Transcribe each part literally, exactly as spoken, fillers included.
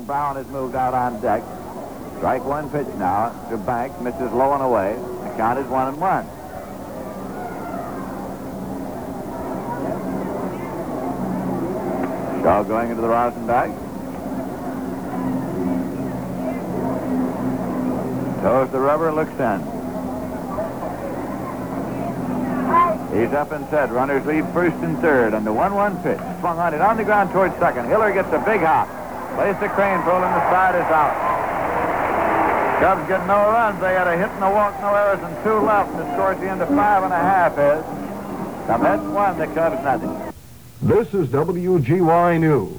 Brown has moved out on deck. Strike one pitch now to Banks. Misses low and away. The count is one and one. Shaw going into the rosin bag. Toes the rubber, looks in. He's up and set. Runners leave first and third. And the one one pitch. Swung on it on the ground towards second. Hiller gets a big hop. Plays the crane pull and the side is out. Cubs get no runs. They had a hit and a walk, no errors, and two left. And the score at the end of five and a half is the Mets one, the Cubs nothing. This is W G Y News.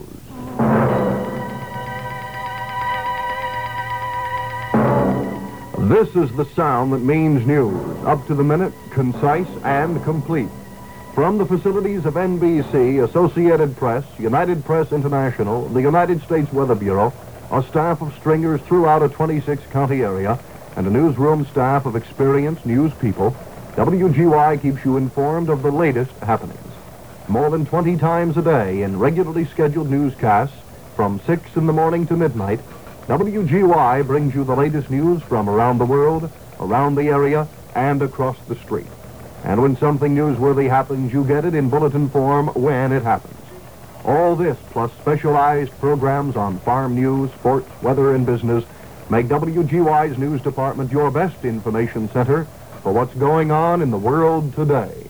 This is the sound that means news. Up to the minute, concise, and complete. From the facilities of N B C, Associated Press, United Press International, the United States Weather Bureau, a staff of stringers throughout a twenty-six county area, and a newsroom staff of experienced news people, W G Y keeps you informed of the latest happenings. More than twenty times a day in regularly scheduled newscasts from six in the morning to midnight, W G Y brings you the latest news from around the world, around the area, and across the street. And when something newsworthy happens, you get it in bulletin form when it happens. All this, plus specialized programs on farm news, sports, weather, and business, make W G Y's news department your best information center for what's going on in the world today.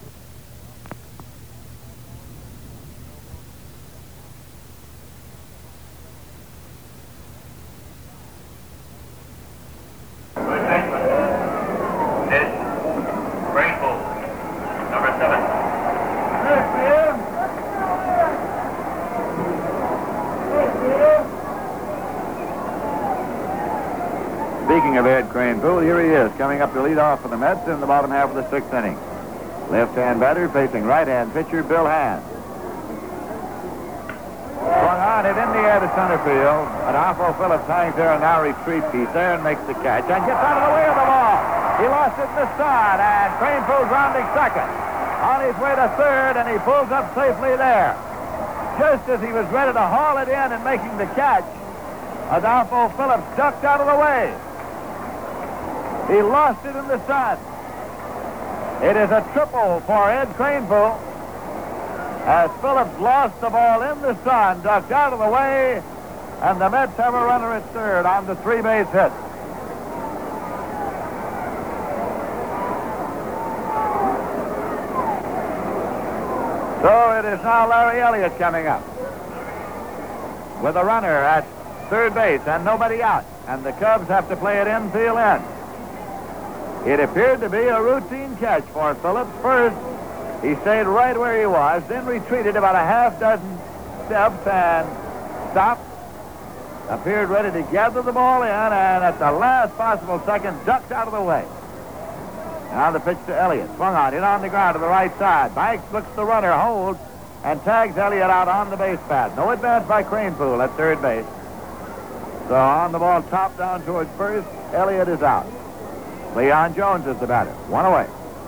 Speaking of Ed Craneville, here he is, coming up to lead off for the Mets in the bottom half of the sixth inning. Left-hand batter facing right-hand pitcher Bill Hand. Swung on it in the air to center field. Adolfo Phillips hangs there and now retreats. He's there and makes the catch and gets out of the way of the ball. He lost it in the sun, and Craneville's rounding second. On his way to third, and he pulls up safely there. Just as he was ready to haul it in and making the catch, Adolfo Phillips ducked out of the way. He lost it in the sun. It is a triple for Ed Craneville as Phillips lost the ball in the sun, ducked out of the way, and the Mets have a runner at third on the three-base hit. So it is now Larry Elliott coming up with a runner at third base and nobody out, and the Cubs have to play it infield in. It appeared to be a routine catch for Phillips. First, he stayed right where he was, then retreated about a half dozen steps and stopped, appeared ready to gather the ball in, and at the last possible second, ducked out of the way. Now the pitch to Elliott. Swung on, hit on the ground to the right side. Banks looks the runner, holds, and tags Elliott out on the base pad. No advance by Craneville at third base. So on the ball, top down towards first, Elliott is out. Leon Jones is the batter. One away.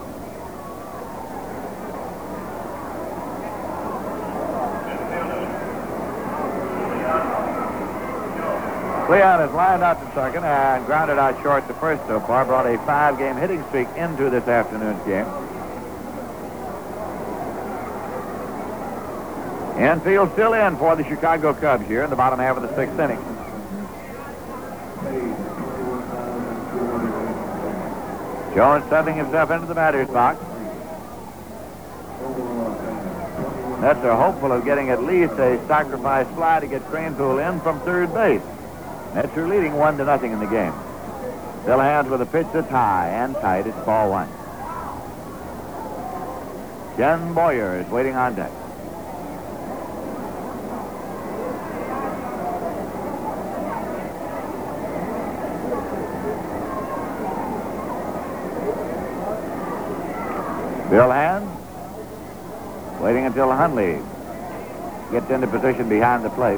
Leon has lined out to second and grounded out short to first so far. Brought a five-game hitting streak into this afternoon's game. Infield still in for the Chicago Cubs here in the bottom half of the sixth inning. Jones settling himself into the batter's box. Mets are hopeful of getting at least a sacrifice fly to get Craneville in from third base. Mets are leading one to nothing in the game. Bill Hand with a pitch that's high and tight. It's ball one. Ken Boyer is waiting on deck. Bill Hand waiting until Hundley gets into position behind the plate.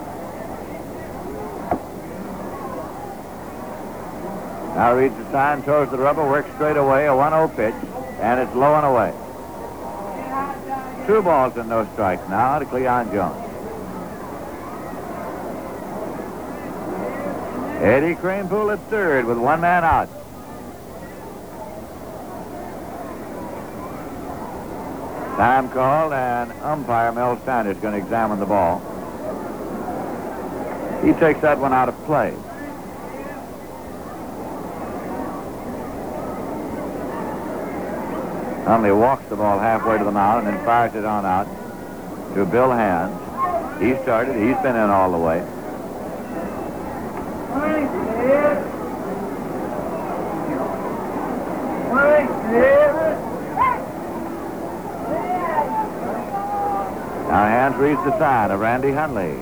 Now reads the sign, toes the rubber, works straight away, a one oh pitch, and it's low and away. Two balls and no strikes now to Cleon Jones. Eddie Kranepool at third with one man out. Time called, and umpire Mel Steiner is going to examine the ball. He takes that one out of play. Hundley walks the ball halfway to the mound and then fires it on out to Bill Hands. He started. He's been in all the way. Now Hands reads the sign of Randy Hundley.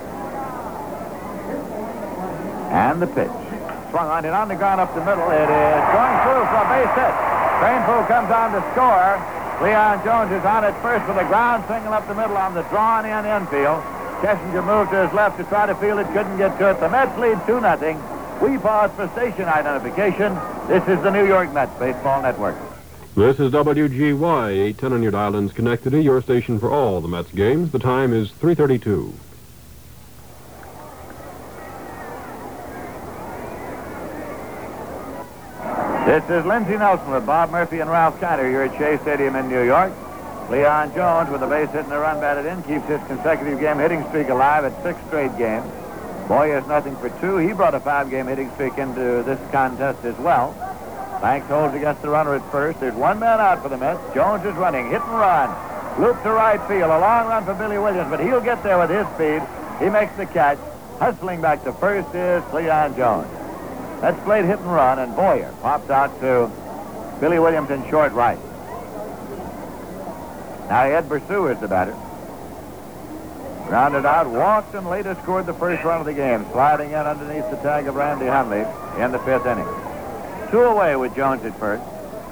And the pitch. Swung on it on the ground up the middle. It is going through for a base hit. Kranepool comes on to score. Leon Jones is on at first with a ground single up the middle on the drawn-in infield. Kessinger moved to his left to try to field it, couldn't get to it. The Mets lead two nothing. We pause for station identification. This is the New York Mets Baseball Network. This is W G Y, eight ten on your dial-in Schenectady, your station for all the Mets games. The time is three thirty-two. This is Lindsey Nelson with Bob Murphy and Ralph Kiner here at Shea Stadium in New York. Leon Jones with a base hit and a run batted in keeps his consecutive game hitting streak alive at six straight games. Boy is nothing for two. He brought a five-game hitting streak into this contest as well. Banks holds against the runner at first. There's one man out for the Mets. Jones is running, hit and run. Loop to right field. A long run for Billy Williams, but he'll get there with his speed. He makes the catch. Hustling back to first is Leon Jones. That's played hit and run, and Boyer pops out to Billy Williams in short right. Now Ed Bersu is the batter. Grounded out, walked, and later scored the first run of the game, sliding in underneath the tag of Randy Hundley in the fifth inning. Two away with Jones at first.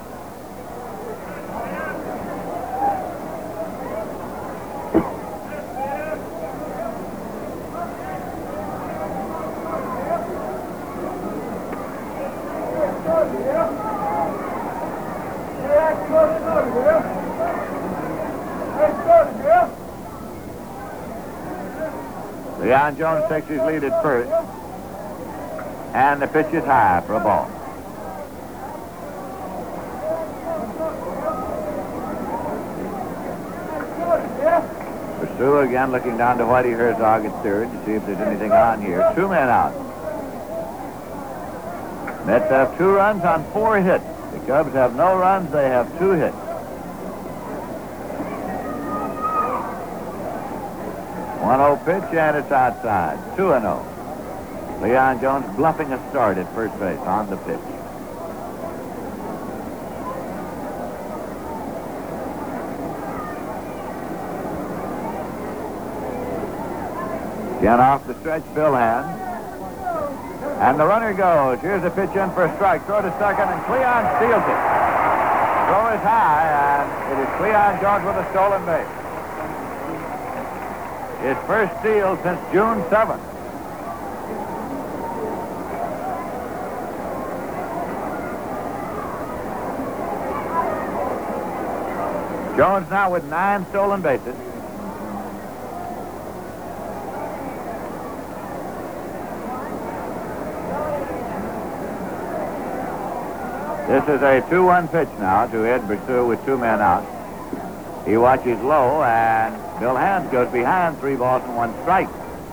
Leon Jones takes his lead at first. And the pitch is high for a ball. Bersu again looking down to Whitey Herzog at third to see if there's anything on here. Two men out. Mets have two runs on four hits. The Cubs have no runs. They have two hits. one oh pitch, and it's outside. two and oh. Leon Jones bluffing a start at first base on the pitch. Again off the stretch, Bill Hands. And the runner goes. Here's a pitch in for a strike. Throw to second, and Cleon steals it. Throw is high, and it is Cleon Jones with a stolen base. His first steal since June seventh. Jones now with nine stolen bases. This is a two one pitch now to Ed Bersu with two men out. He watches low, and Bill Hands goes behind, three balls and one strike.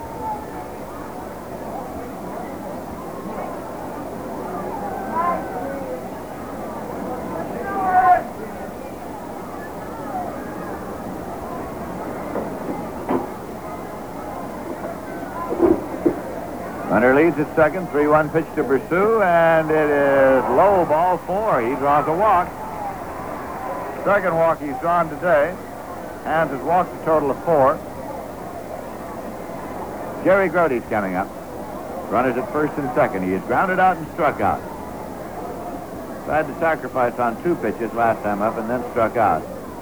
Runner leads at second, three one pitch to Bersu, and it is low, ball four. He draws a walk. Second walk he's drawn today. Hands has walked a total of four. Jerry Grote's coming up. Runners at first and second. He is grounded out and struck out. Tried to sacrifice on two pitches last time up and then struck out.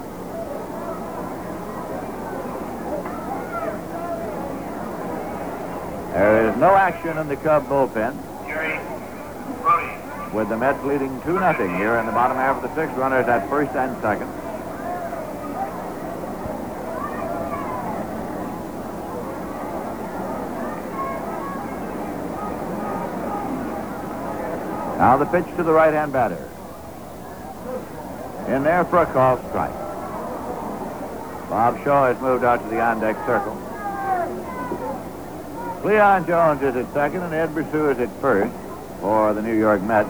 There is no action in the Cub bullpen. Jerry Grote. With the Mets leading two nothing here in the bottom half of the sixth. Runners at first and second. Now the pitch to the right-hand batter. In there for a called strike. Bob Shaw has moved out to the on-deck circle. Cleon Jones is at second, and Ed Brussou is at first for the New York Mets.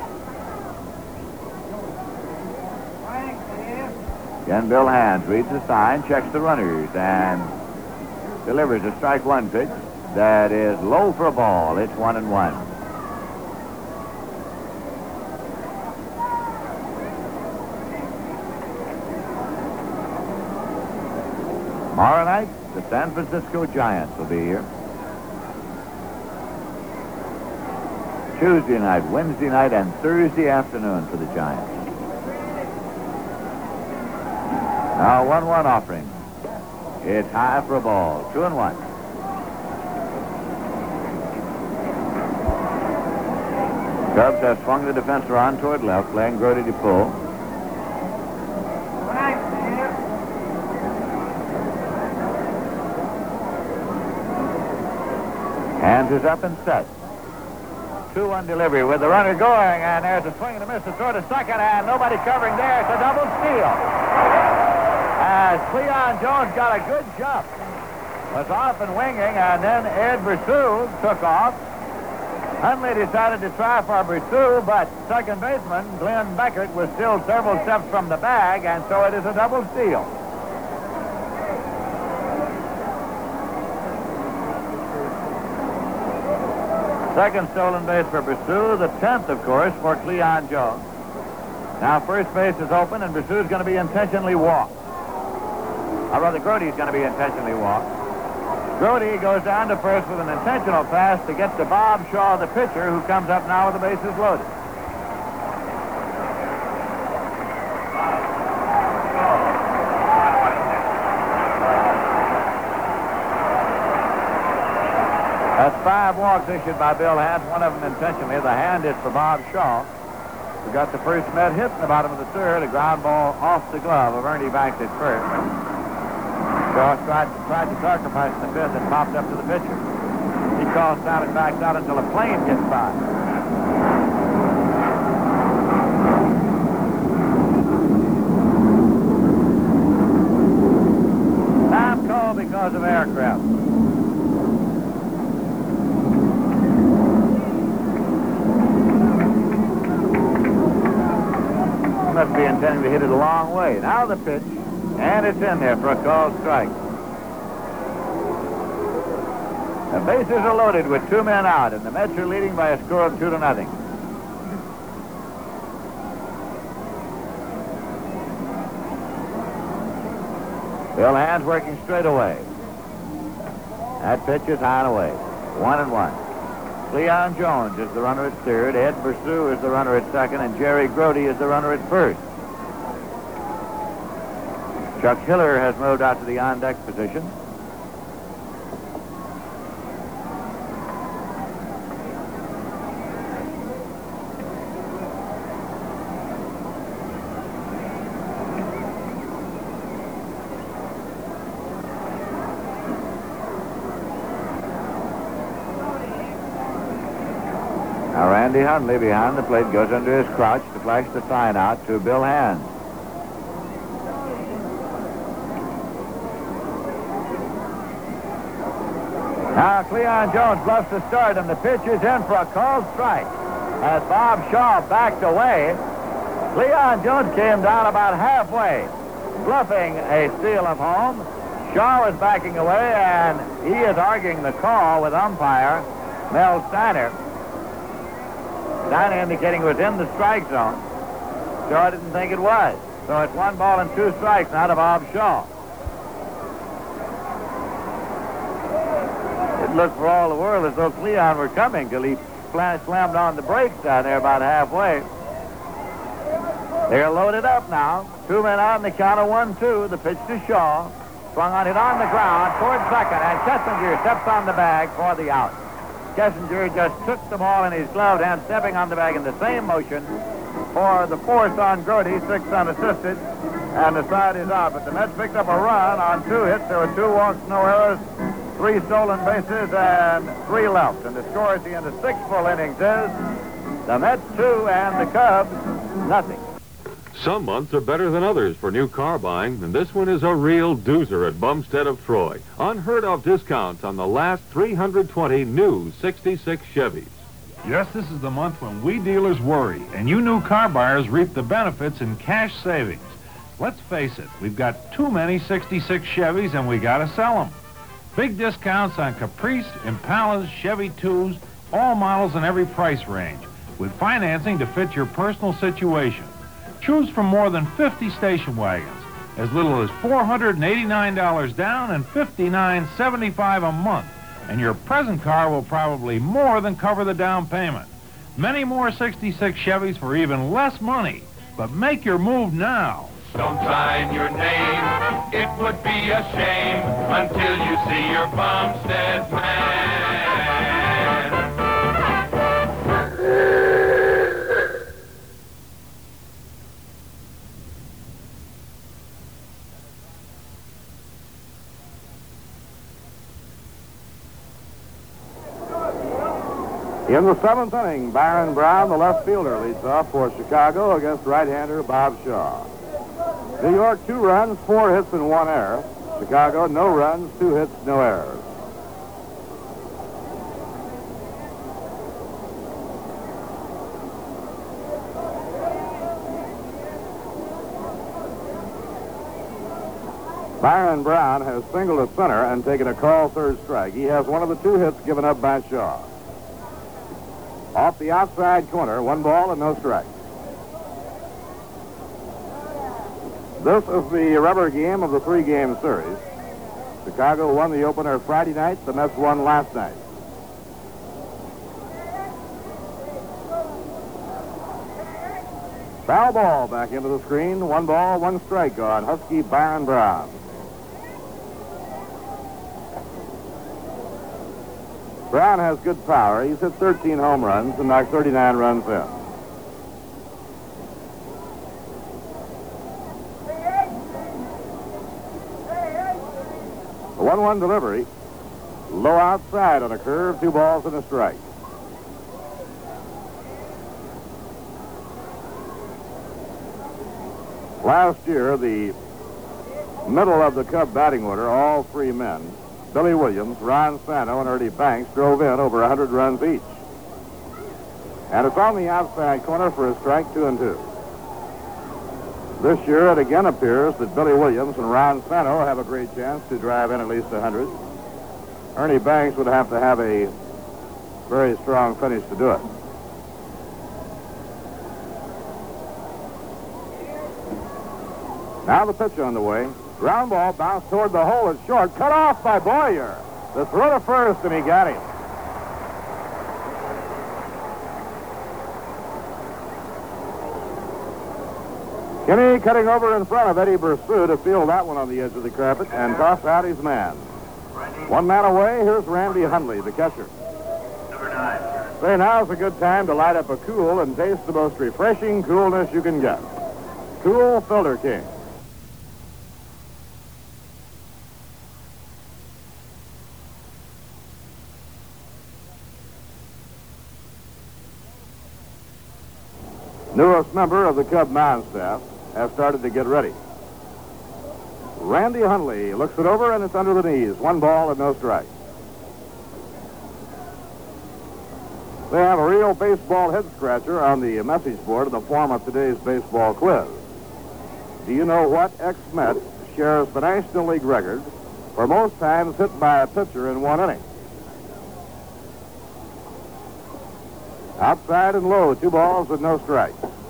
Again, Bill Hands reads the sign, checks the runners, and delivers a strike one pitch that is low for a ball. It's one and one. Tomorrow night, the San Francisco Giants will be here. Tuesday night, Wednesday night, and Thursday afternoon for the Giants. Now one one offering. It's high for a ball. Two and one. Cubs have swung the defense around toward left, playing Grote to pull. Hands is up and set. two one delivery with the runner going, and there's a swing and a miss to throw to second, and nobody covering there. It's a double steal. As Cleon Jones got a good jump. Was off and winging, and then Ed Brussou took off. Hundley decided to try for Brussou, but second baseman Glenn Beckert was still several steps from the bag, and so it is a double steal. Second stolen base for Brussou, the tenth, of course, for Cleon Jones. Now first base is open, and Brussou's going to be intentionally walked. Or rather, Grote's going to be intentionally walked. Grote goes down to first with an intentional pass to get to Bob Shaw, the pitcher, who comes up now with the bases loaded. That's five walks issued by Bill Hands, one of them intentionally. The hand is for Bob Shaw, who got the first Met hit in the bottom of the third, a ground ball off the glove of Ernie Banks at first. Shaw tried, tried to sacrifice the fifth and popped up to the pitcher. He calls down and backs out until a plane gets by. Time called because of aircraft. Must be intending to hit it a long way. Now the pitch, and it's in there for a called strike. The bases are loaded with two men out, and the Mets are leading by a score of two to nothing. Bill Hands working straight away. That pitch is high and away. One and one. Cleon Jones is the runner at third. Ed Brussou is the runner at second, and Jerry Grote is the runner at first. Chuck Hiller has moved out to the on-deck position. Now Randy Hundley behind the plate goes under his crouch to flash the sign out to Bill Hands. Now Cleon Jones bluffs the start, and the pitch is in for a called strike. As Bob Shaw backed away, Cleon Jones came down about halfway, bluffing a steal of home. Shaw was backing away, and he is arguing the call with umpire Mel Steiner. Steiner indicating it was in the strike zone. Shaw didn't think it was. So it's one ball and two strikes now to Bob Shaw. It looked for all the world as though Cleon were coming till he slammed on the brakes down there about halfway. They're loaded up now. Two men out in the count of one, two. The pitch to Shaw. Swung on it on the ground toward second, and Kessinger steps on the bag for the out. Kessinger just took the ball in his gloved hand, stepping on the bag in the same motion for the fourth on Grote, six unassisted, and the side is out. But the Mets picked up a run on two hits. There were two walks, no errors, three stolen bases, and three left. And the score at the end of six full innings is The Mets two and the Cubs nothing. Some months are better than others for new car buying, and this one is a real doozer at Bumstead of Troy. Unheard of discounts on the last three hundred twenty new sixty-six Chevys. Yes, this is the month when we dealers worry, and you new car buyers reap the benefits in cash savings. Let's face it, we've got too many sixty-six Chevys, and we gotta sell them. Big discounts on Caprice, Impalas, Chevy twos, all models in every price range, with financing to fit your personal situation. Choose from more than fifty station wagons, as little as four hundred eighty-nine dollars down and fifty-nine seventy-five a month, and your present car will probably more than cover the down payment. Many more sixty-six Chevys for even less money, but make your move now. Don't sign your name, it would be a shame until you see your Bumstead man. In the seventh inning, Byron Brown, the left fielder, leads off for Chicago against right-hander Bob Shaw. New York, two runs, four hits, and one error. Chicago, no runs, two hits, no errors. Byron Brown has singled at center and taken a call third strike. He has one of the two hits given up by Shaw. Off the outside corner, one ball and no strikes. This is the rubber game of the three-game series. Chicago won the opener Friday night. The Mets won last night. Foul ball back into the screen. One ball, one strike on Husky Byron Brown. Brown has good power. He's hit thirteen home runs and knocked thirty-nine runs in. A one one delivery. Low outside on a curve, two balls and a strike. Last year, the middle of the Cub batting order, all three men, Billy Williams, Ron Santo, and Ernie Banks, drove in over one hundred runs each. And it's on the outside corner for a strike, two and two. This year, it again appears that Billy Williams and Ron Santo have a great chance to drive in at least one hundred. Ernie Banks would have to have a very strong finish to do it. Now the pitch on the way. Ground ball bounced toward the hole. It's short. Cut off by Boyer. The throw to first, and he got him. Kinney cutting over in front of Eddie Bersu to field that one on the edge of the carpet and toss out his man. One man away. Here's Randy Hundley, the catcher. Number nine. Say, now's a good time to light up a cool and taste the most refreshing coolness you can get. Cool Filter King. Newest member of the Cub mound staff has started to get ready. Randy Hundley looks it over, and it's under the knees. One ball and no strike. They have a real baseball head scratcher on the message board in the form of today's baseball quiz. Do you know what ex-Met shares the National League record for most times hit by a pitcher in one inning? Outside and low, two balls and no strikes.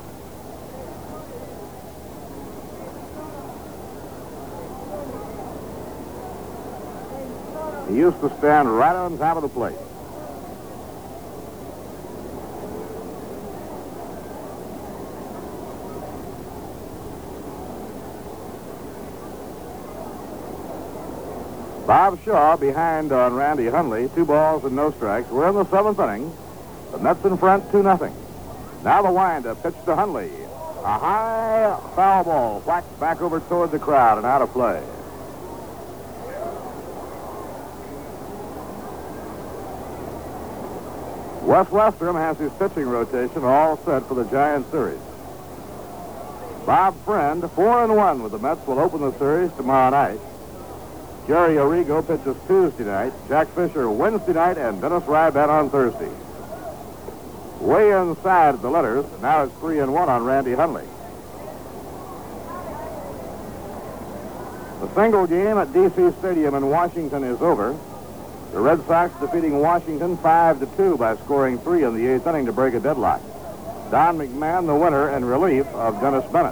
He used to stand right on top of the plate. Bob Shaw behind on Randy Hundley, two balls and no strikes. We're in the seventh inning. The Mets in front, two nothing. Now the wind-up, pitch to Hundley. A high foul ball, whacked back over toward the crowd and out of play. Wes Westrom has his pitching rotation all set for the Giants series. Bob Friend, four and one with the Mets, will open the series tomorrow night. Jerry Arrigo pitches Tuesday night, Jack Fisher Wednesday night, and Dennis Rybat on Thursday. Way inside the letters, now it's three and one on Randy Hundley. The single game at D C Stadium in Washington is over. The Red Sox defeating Washington five to two by scoring three in the eighth inning to break a deadlock. Don McMahon, the winner, in relief of Dennis Bennett.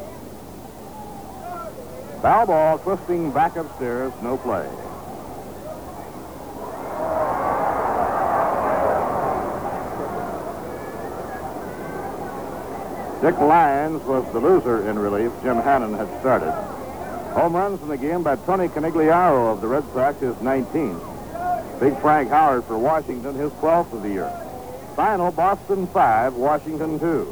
Foul ball twisting back upstairs, no play. Dick Lyons was the loser in relief. Jim Hannon had started. Home runs in the game by Tony Canigliaro of the Red Sox, his nineteenth. Big Frank Howard for Washington, his twelfth of the year. Final, Boston five, Washington two.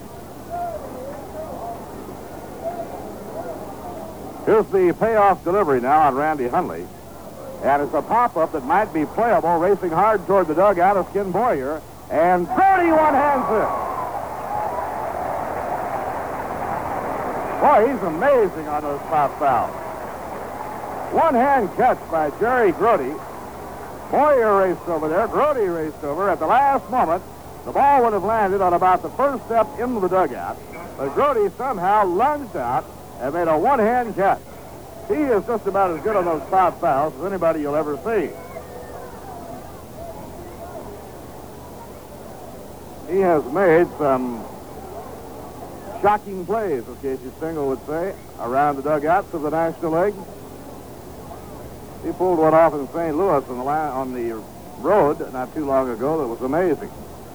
Here's the payoff delivery now on Randy Hundley. And it's a pop-up that might be playable, racing hard toward the dugout of Ken Boyer. And thirty-one hands it. Boy, he's amazing on those pop fouls. One-hand catch by Jerry Grody. Boyer raced over there. Grody raced over. At the last moment, the ball would have landed on about the first step into the dugout. But Grody somehow lunged out and made a one-hand catch. He is just about as good on those pop fouls as anybody you'll ever see. He has made some shocking plays, as Casey Stengel would say, around the dugouts of the National League. He pulled one off in Saint Louis on the, la- on the road not too long ago that was amazing.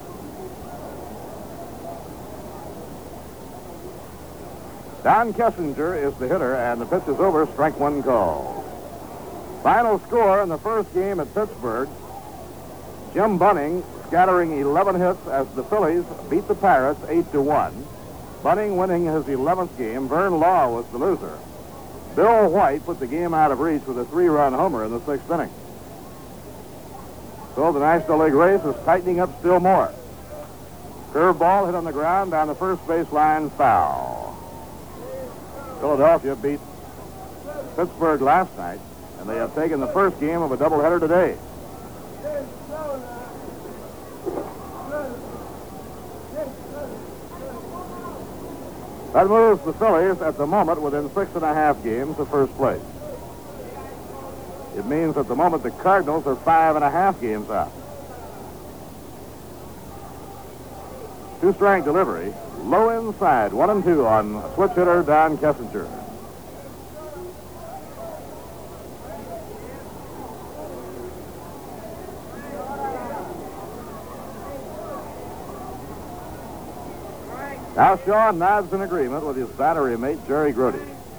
Don Kessinger is the hitter, and the pitch is over, strike one call. Final score in the first game at Pittsburgh, Jim Bunning scattering eleven hits as the Phillies beat the Pirates eight to one. Bunning winning his eleventh game. Vern Law was the loser. Bill White put the game out of reach with a three-run homer in the sixth inning. So the National League race is tightening up still more. Curveball hit on the ground down the first base line, foul. Philadelphia beat Pittsburgh last night, and they have taken the first game of a doubleheader today. That moves the Phillies at the moment within six and a half games of first place. It means at the moment the Cardinals are five and a half games out. Two-strike delivery, low inside, one and two on switch hitter Don Kessinger. Now Shaw nods in agreement with his battery mate, Jerry Grody.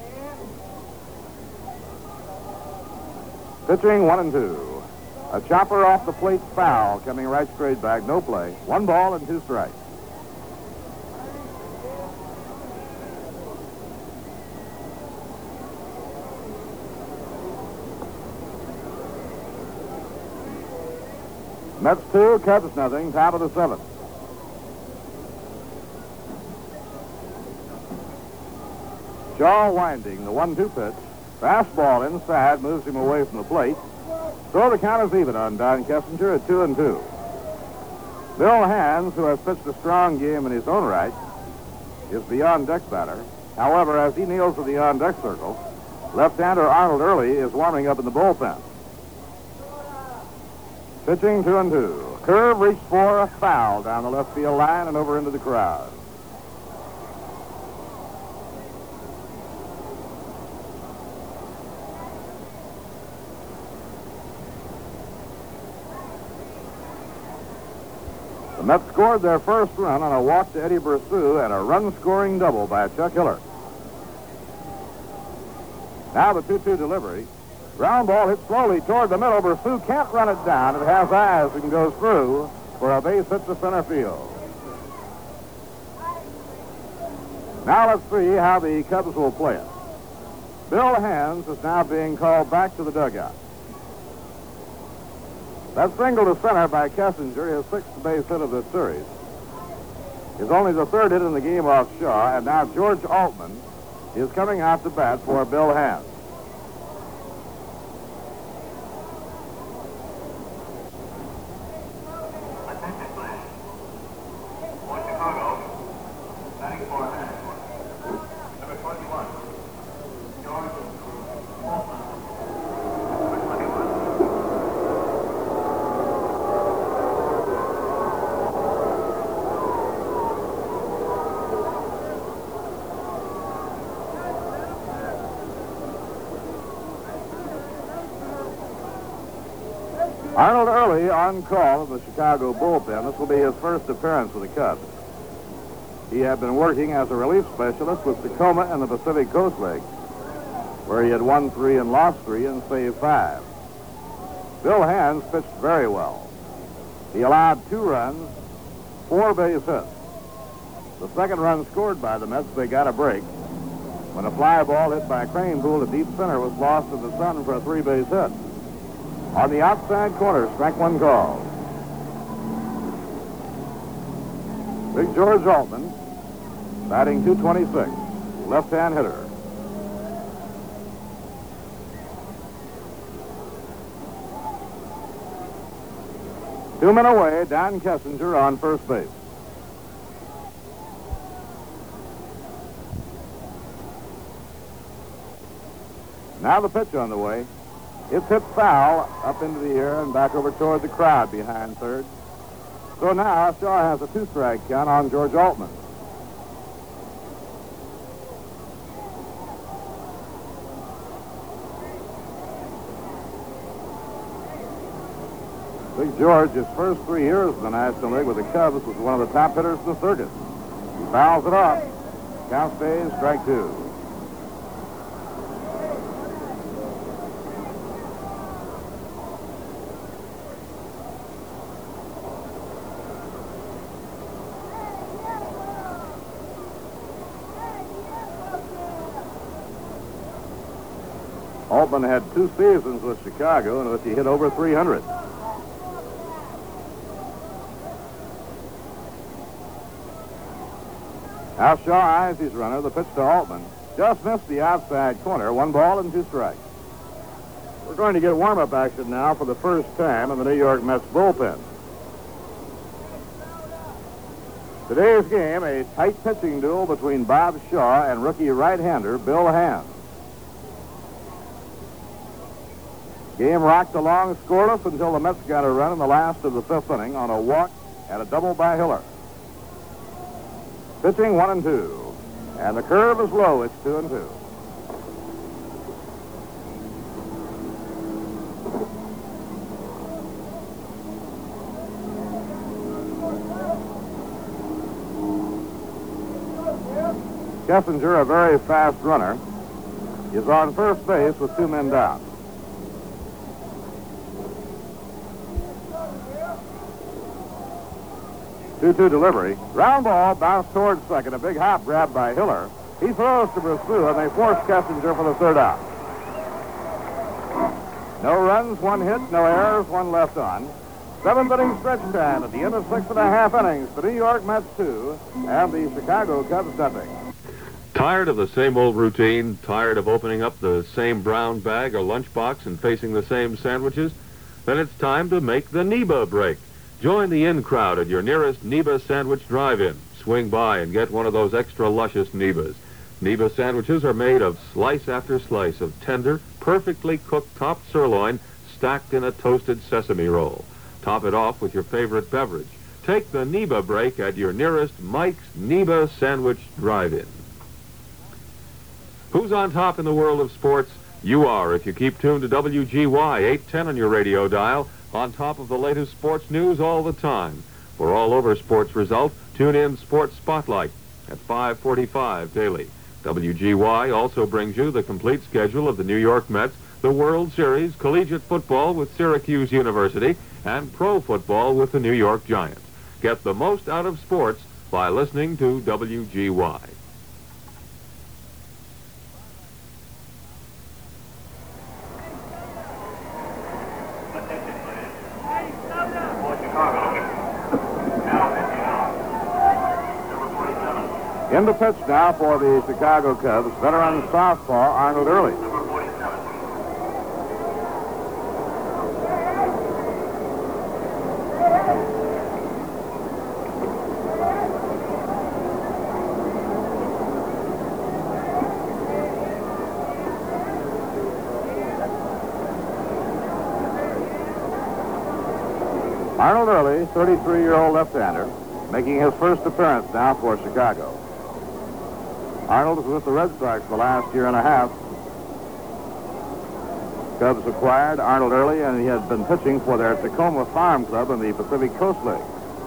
Pitching one and two. A chopper off the plate, foul, coming right straight back, no play. One ball and two strikes. Mets two, Cubs nothing, top of the seventh. Shaw winding, the one two pitch. Fastball inside, moves him away from the plate. So the count is even on Don Kessinger at two and two. Bill Hands, who has pitched a strong game in his own right, is the on-deck batter. However, as he kneels at the on-deck circle, left-hander Arnold Early is warming up in the bullpen. Pitching two and two. Curve reached for a foul down the left field line and over into the crowd. The Mets scored their first run on a walk to Eddie Berceau and a run-scoring double by Chuck Hiller. Now the two two delivery. Ground ball hit slowly toward the middle. Berceau can't run it down. It has eyes and goes through for a base hit to center field. Now let's see how the Cubs will play it. Bill Hands is now being called back to the dugout. That single to center by Kessinger, his sixth base hit of the series, is only the third hit in the game off Shaw, and now George Altman is coming out to bat for Bill Hand. Arnold Early on call of the Chicago bullpen. This will be his first appearance with the Cubs. He had been working as a relief specialist with Tacoma and the Pacific Coast League, where he had won three and lost three and saved five. Bill Hands pitched very well. He allowed two runs, four base hits. The second run scored by the Mets, they got a break when a fly ball hit by Kranepool to deep center was lost to the sun for a three-base hit. On the outside corner, strike one call. Big George Altman, batting two twenty-six, left-hand hitter. Two men away, Don Kessinger on first base. Now the pitch on the way. It's hit foul up into the air and back over toward the crowd behind third. So now Shaw has a two-strike count on George Altman. Big George, his first three years in the National League with the Cubs, was one of the top hitters in the circuit. He fouls it off. Count stays, strike two. Altman had two seasons with Chicago in which he hit over three hundred. Now Shaw eyes his runner. The pitch to Altman just missed the outside corner. One ball and two strikes. We're going to get warm-up action now for the first time in the New York Mets bullpen. Today's game, a tight pitching duel between Bob Shaw and rookie right-hander Bill Hand. Game rocked along scoreless until the Mets got a run in the last of the fifth inning on a walk and a double by Hiller. Pitching one and two. And the curve is low. It's two and two. Kessinger, a very fast runner, is on first base with two men down. two two delivery. Ground ball bounced towards second. A big hop grab by Hiller. He throws to Brosseau, and they force Kessinger for the third out. No runs, one hit, no errors, one left on. Seventh inning stretch time at the end of six and a half innings. The New York Mets two and the Chicago Cubs nothing. Tired of the same old routine? Tired of opening up the same brown bag or lunchbox and facing the same sandwiches? Then it's time to make the Neba break. Join the in crowd at your nearest Neba Sandwich Drive-In. Swing by and get one of those extra luscious Nebas. Neba sandwiches are made of slice after slice of tender, perfectly cooked top sirloin stacked in a toasted sesame roll. Top it off with your favorite beverage. Take the Neba break at your nearest Mike's Neba Sandwich Drive-In. Who's on top in the world of sports? You are if you keep tuned to W G Y eight ten on your radio dial. On top of the latest sports news all the time. For all over sports results, tune in Sports Spotlight at five forty-five daily. W G Y also brings you the complete schedule of the New York Mets, the World Series, collegiate football with Syracuse University, and pro football with the New York Giants. Get the most out of sports by listening to W G Y. In the pitch now for the Chicago Cubs, veteran southpaw Arnold Early. Arnold Early, thirty-three-year-old left-hander, making his first appearance now for Chicago. Arnold was with the Red Sox the last year and a half. Cubs acquired Arnold Early, and he had been pitching for their Tacoma Farm Club in the Pacific Coast League.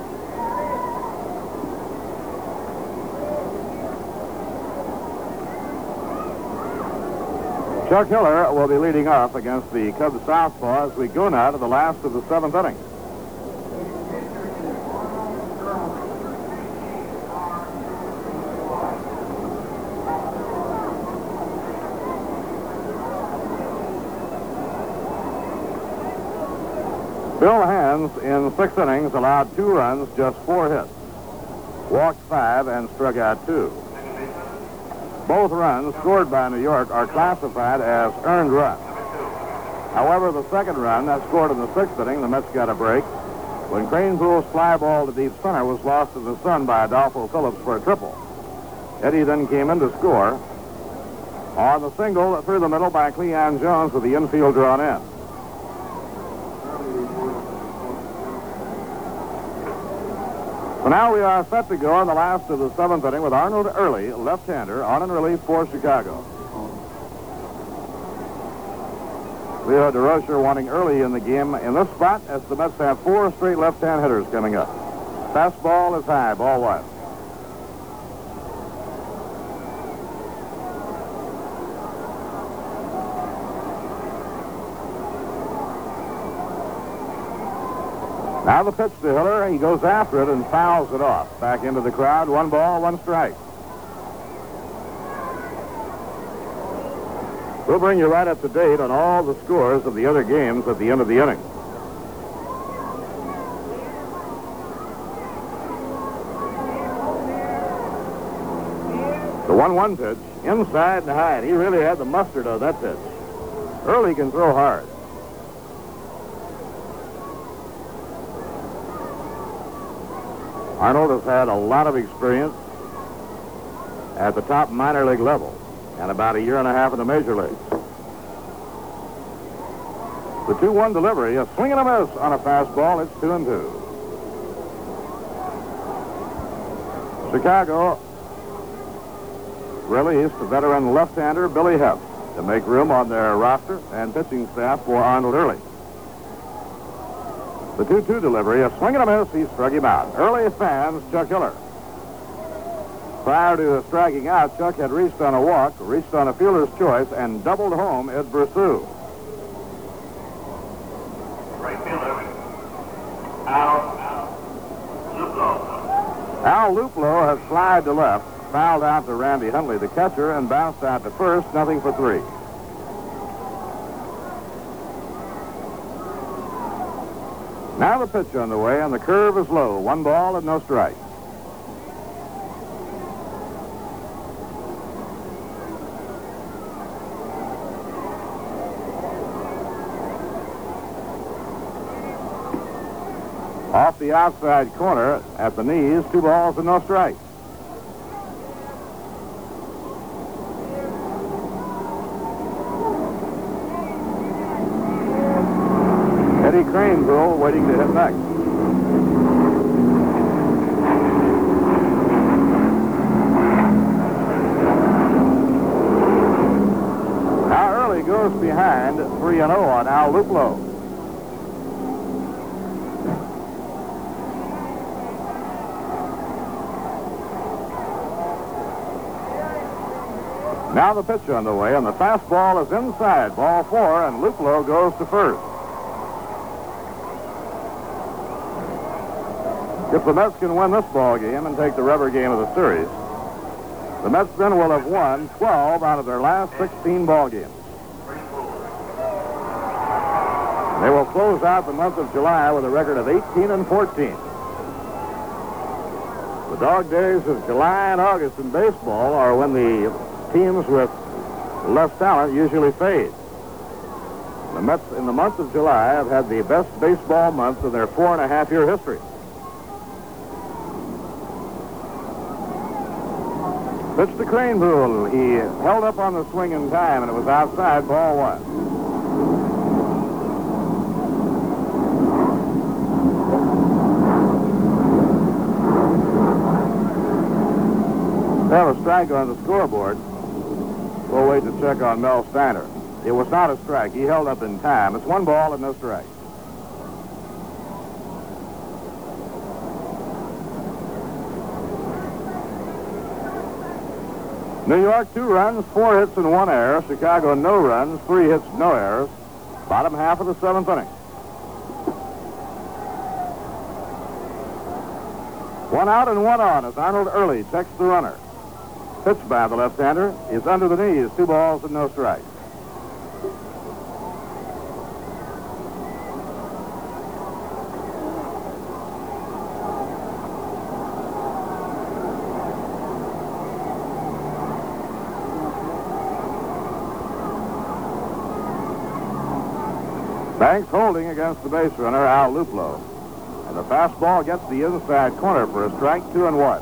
Chuck Hiller will be leading off against the Cubs southpaw as we go now to the last of the seventh inning. Bill Hands, in six innings, allowed two runs, just four hits. Walked five and struck out two. Both runs scored by New York are classified as earned runs. However, the second run, that scored in the sixth inning, the Mets got a break when Cranepool's fly ball to deep center was lost to the sun by Adolfo Phillips for a triple. Eddie then came in to score on the single through the middle by Cleon Jones with the infield drawn in. So now we are set to go in the last of the seventh inning with Arnold Early, left-hander, on in relief for Chicago. Leo DeRocher wanting Early in the game in this spot as the Mets have four straight left-hand hitters coming up. Fastball is high, ball one. Now the pitch to Hiller. He goes after it and fouls it off. Back into the crowd. One ball, one strike. We'll bring you right up to date on all the scores of the other games at the end of the inning. The one one pitch, inside and high. He really had the mustard on that pitch. Early can throw hard. Arnold has had a lot of experience at the top minor league level and about a year and a half in the major leagues. The two one delivery, a swing and a miss on a fastball. It's two and two. Chicago released veteran left-hander Billy Heft to make room on their roster and pitching staff for Arnold Early. The two two delivery, a swing and a miss. He struck him out. Early fans, Chuck Hiller. Prior to striking out, Chuck had reached on a walk, reached on a fielder's choice, and doubled home Ed Brusseau. Right fielder. Al Luplow. Al Luplow has slid to left, fouled out to Randy Hundley, the catcher, and bounced out to first, nothing for three. Now the pitch on the way, and the curve is low. One ball and no strike. Off the outside corner at the knees, two balls and no strikes. Eddie Cranepool waiting to hit next. Now Early goes behind three and oh on Al Luplow. Now the pitch on the way, and the fastball is inside. Ball four, and Luplow goes to first. If the Mets can win this ball game and take the rubber game of the series, the Mets then will have won twelve out of their last sixteen ball games. They will close out the month of July with a record of eighteen and fourteen. The dog days of July and August in baseball are when the teams with less talent usually fade. The Mets in the month of July have had the best baseball month in their four and a half year history. Pitch to Craneboule. He held up on the swing in time, and it was outside, ball one. They have a strike on the scoreboard. We'll wait to check on Mel Steiner. It was not a strike. He held up in time. It's one ball and no strike. New York, two runs, four hits and one error. Chicago, no runs, three hits, no errors. Bottom half of the seventh inning. One out and one on as Arnold Early checks the runner. Pitch by the left-hander is under the knees. Two balls and no strikes. Banks holding against the base runner, Al Luplow. And the fastball gets the inside corner for a strike, two and one.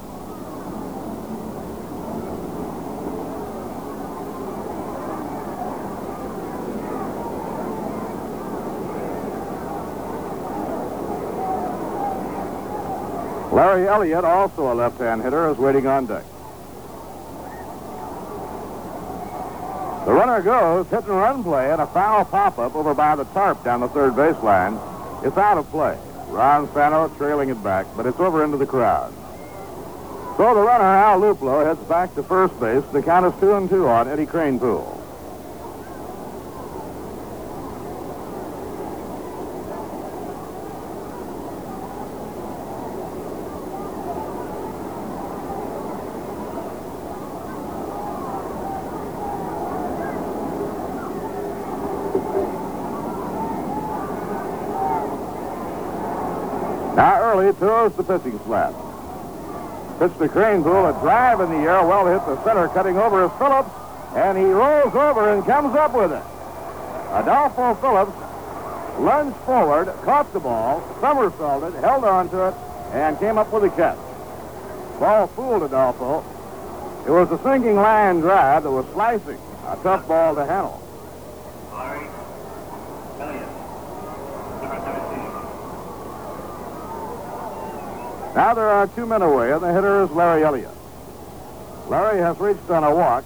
Larry Elliott, also a left-hand hitter, is waiting on deck. The runner goes, hit and run play, and a foul pop-up over by the tarp down the third baseline. It's out of play. Ron Santo trailing it back, but it's over into the crowd. So the runner, Al Luplow, heads back to first base. The count is two and two on Eddie Craneboule. Now Early throws the pitching slap. Pitch to Craneboule, a drive in the air, well hit the center, cutting over is Phillips, and he rolls over and comes up with it. Adolfo Phillips lunged forward, caught the ball, somersaulted, held on to it, and came up with a catch. Ball fooled Adolfo. It was a sinking line drive that was slicing, a tough ball to handle. Larry Elliott, number seventeen. Now there are two men away, and the hitter is Larry Elliott. Larry has reached on a walk,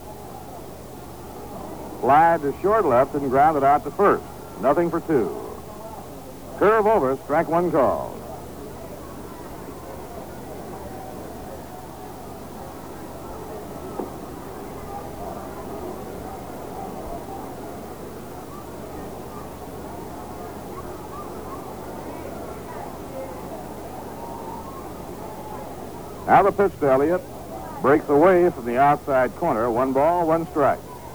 fly to short left, and grounded out to first. Nothing for two. Curve over, strike one called. Now the pitch to Elliott breaks away from the outside corner. One ball, one strike.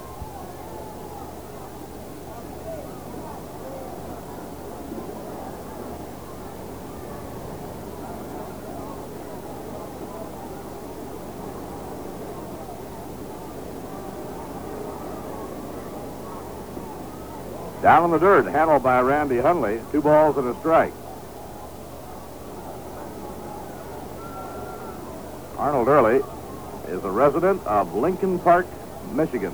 Down in the dirt, handled by Randy Hundley. Two balls and a strike. Arnold Early is a resident of Lincoln Park, Michigan.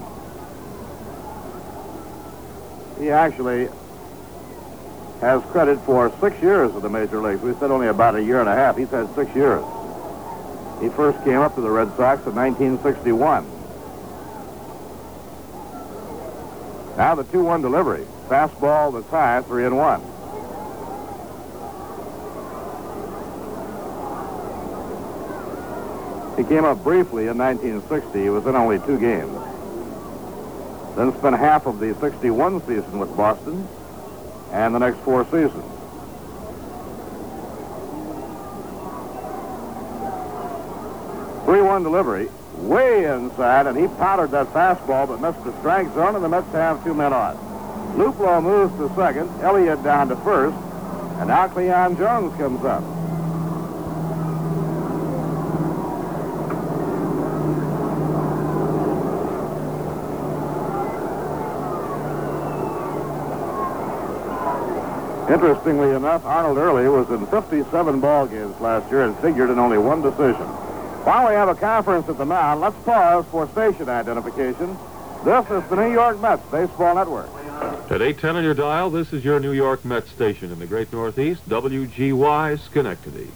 He actually has credit for six years of the major leagues. We said only about a year and a half. He's had six years. He first came up to the Red Sox in nineteen sixty-one. Now the two one delivery. Fastball that's high, three and one. He came up briefly in nineteen sixty. He was in only two games. Then spent half of the sixty-one season with Boston and the next four seasons. three one delivery, way inside, and he powdered that fastball but missed the strike zone, and the Mets have two men on. Luplow moves to second, Elliott down to first, and now Cleon Jones comes up. Interestingly enough, Arnold Early was in fifty-seven ball games last year and figured in only one decision. While we have a conference at the mound, let's pause for station identification. This is the New York Mets Baseball Network. At eight ten on your dial, this is your New York Mets station in the great Northeast, W G Y Schenectady.